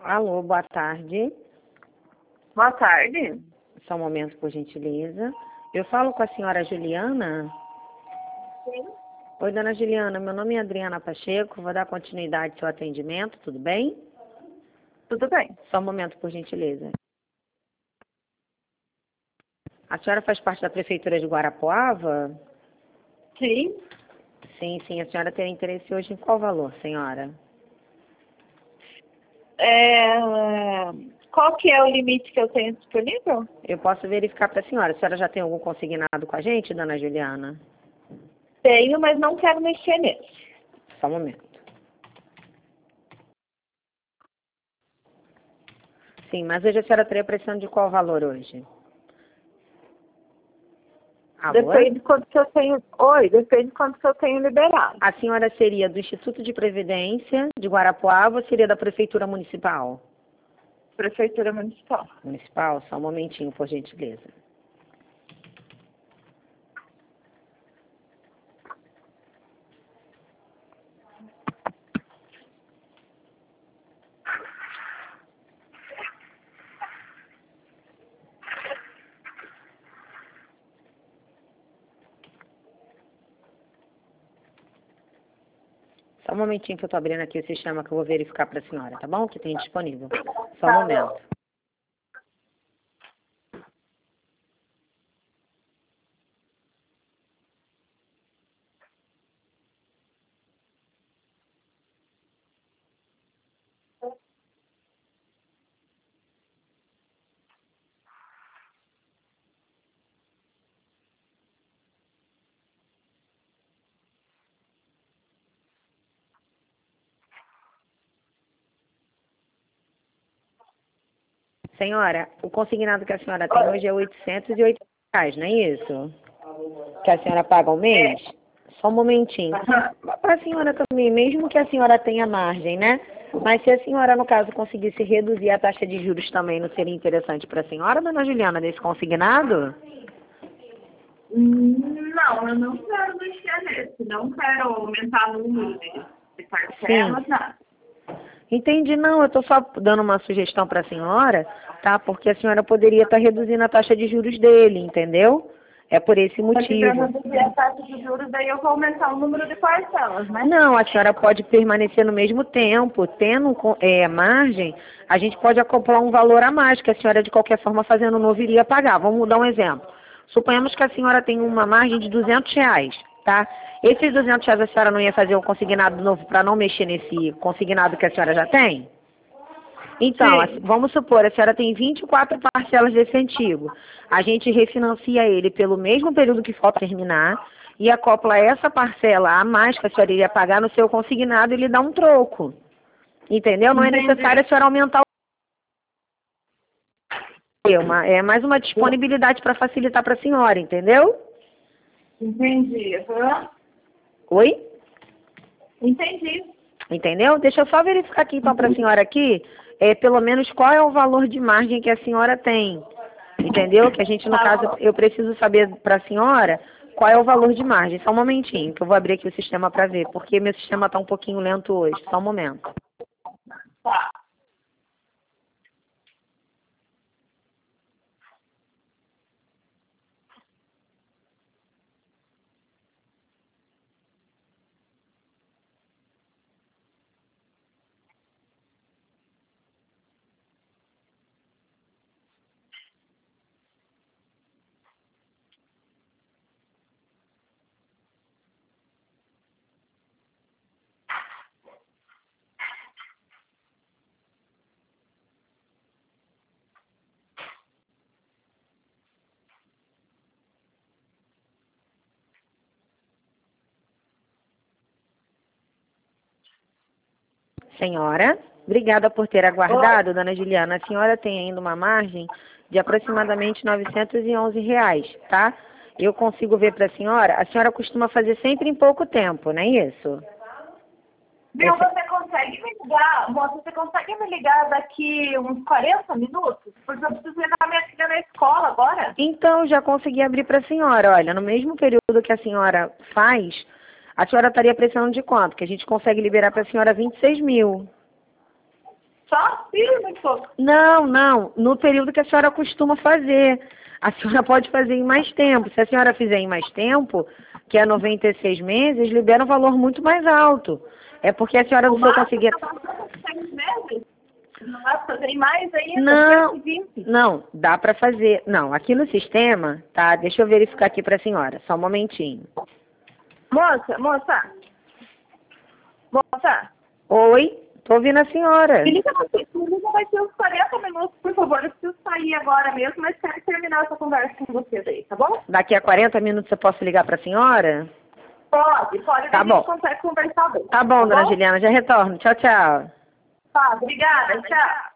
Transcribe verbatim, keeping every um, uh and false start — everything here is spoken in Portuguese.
Alô, boa tarde. Boa tarde. Só um momento, por gentileza. Eu falo com a senhora Juliana? Sim. Oi, dona Juliana, meu nome é Adriana Pacheco, vou dar continuidade ao seu atendimento, tudo bem? Tudo bem. Só um momento, por gentileza. A senhora faz parte da Prefeitura de Guarapuava? Sim. Sim, sim. A senhora tem interesse hoje em qual valor, senhora? É, qual que é o limite que eu tenho disponível? Eu posso verificar para a senhora. A senhora já tem algum consignado com a gente, dona Juliana? Tenho, mas não quero mexer nele. Só um momento. Sim, mas hoje a senhora teria pressão de qual valor hoje? Alô? Depende de quanto que eu tenho. Oi, depende de quanto que eu tenho liberado. A senhora seria do Instituto de Previdência de Guarapuava ou seria da Prefeitura Municipal? Prefeitura Municipal. Municipal, só um momentinho, por gentileza. Só um momentinho que eu estou abrindo aqui o sistema que eu vou verificar para a senhora, tá bom? Que tem disponível. Só um momento. Senhora, o consignado que a senhora tem hoje é oitocentos e oito reais, não é isso? Que a senhora paga ao mês? Só um momentinho. Para a senhora também, mesmo que a senhora tenha margem, né? Mas se a senhora, no caso, conseguisse reduzir a taxa de juros também, não seria interessante para a senhora, dona Juliana, desse consignado? Não, eu não quero mexer nesse. Não quero aumentar o número de, de parcelas, nada. Entendi, não, eu estou só dando uma sugestão para a senhora, tá? Porque a senhora poderia estar reduzindo a taxa de juros dele, entendeu? É por esse Porque se eu motivo. reduzir a taxa de juros, daí eu vou aumentar o número de parcelas, né? Não, a senhora pode permanecer no mesmo tempo, tendo é, margem, a gente pode acoplar um valor a mais, que a senhora, de qualquer forma, fazendo novo, iria pagar. Vamos dar um exemplo. Suponhamos que a senhora tem uma margem de duzentos reais, tá? Esses duzentos reais a senhora não ia fazer um consignado novo para não mexer nesse consignado que a senhora já tem? Então, Sim. vamos supor, a senhora tem vinte e quatro parcelas desse antigo. A gente refinancia ele pelo mesmo período que falta terminar e acopla essa parcela a mais que a senhora iria pagar no seu consignado e lhe dá um troco. Entendeu? Não é Entendi. necessário a senhora aumentar o... É uma- é mais uma disponibilidade para facilitar para a senhora, entendeu? Entendi. Uhum. Oi? Entendi. Entendeu? Deixa eu só verificar aqui então para a senhora aqui, é, pelo menos qual é o valor de margem que a senhora tem. Entendeu? Que a gente, no Tá caso, bom. eu preciso saber para a senhora qual é o valor de margem. Só um momentinho, que eu vou abrir aqui o sistema para ver, porque meu sistema está um pouquinho lento hoje. Só um momento. Tá. Senhora, obrigada por ter aguardado, dona Juliana. A senhora tem ainda uma margem de aproximadamente novecentos e onze reais, tá? Eu consigo ver para a senhora, a senhora costuma fazer sempre em pouco tempo, não é isso? Viu, Esse- você consegue me ligar, moça, você consegue me ligar daqui uns quarenta minutos? Porque eu preciso levar minha filha na escola agora. Então, já consegui abrir para a senhora. Olha, no mesmo período que a senhora faz, a senhora estaria precisando de quanto? Que a gente consegue liberar para a senhora vinte e seis mil. Só? Ih, muito pouco. Não, não, no período que a senhora costuma fazer. A senhora pode fazer em mais tempo. Se a senhora fizer em mais tempo, que é noventa e seis meses, libera um valor muito mais alto. É porque a senhora não conseguir... Seis meses? Não vai fazer mais ainda? Não, cento e vinte? não, dá para fazer. Não, aqui no sistema, tá? Deixa eu verificar aqui para a senhora, só um momentinho. Moça, moça. Moça. Oi, tô ouvindo a senhora. Me liga, me liga, vai ter uns quarenta minutos, por favor. Eu preciso sair agora mesmo, mas quero terminar essa conversa com vocês aí, tá bom? Daqui a quarenta minutos eu posso ligar para a senhora? Pode, pode. Tá A bom. gente consegue conversar bem. Tá bom, dona Juliana, já retorno. Tchau, tchau. Tá, obrigada. Tchau.